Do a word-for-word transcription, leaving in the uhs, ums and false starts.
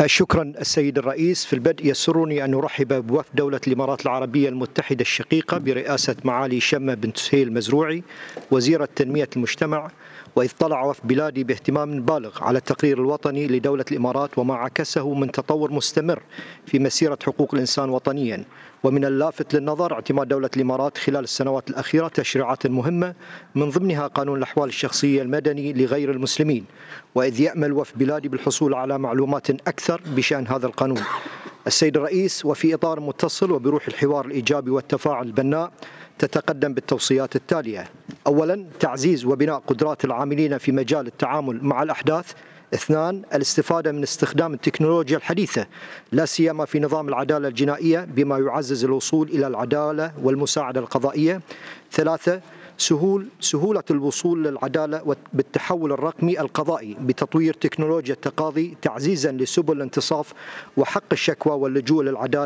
شكرا السيد الرئيس. في البدء يسرني أن أرحب بوفد دولة الإمارات العربية المتحدة الشقيقة برئاسة معالي شمة بنت سهيل المزروعي وزيرة تنمية المجتمع، وإذ طلع وفد بلادي باهتمام بالغ على التقرير الوطني لدولة الإمارات وما عكسه من تطور مستمر في مسيرة حقوق الإنسان وطنيا. ومن اللافت للنظر اعتماد دولة الإمارات خلال السنوات الأخيرة تشريعات مهمة من ضمنها قانون الأحوال الشخصية المدني لغير المسلمين، وإذ يأمل وفد بلادي بالحصول على معلومات أكثر بشأن هذا القانون. السيد الرئيس، وفي إطار متصل وبروح الحوار الإيجابي والتفاعل البناء، تتقدم بالتوصيات التالية: أولا، تعزيز وبناء قدرات العاملين في مجال التعامل مع الأحداث. اثنان، الاستفادة من استخدام التكنولوجيا الحديثة لا سيما في نظام العدالة الجنائية بما يعزز الوصول إلى العدالة والمساعدة القضائية. ثلاثة، سهول سهولة الوصول للعدالة بالتحول الرقمي القضائي بتطوير تكنولوجيا التقاضي تعزيزا لسبل الانتصاف وحق الشكوى واللجوء للعدالة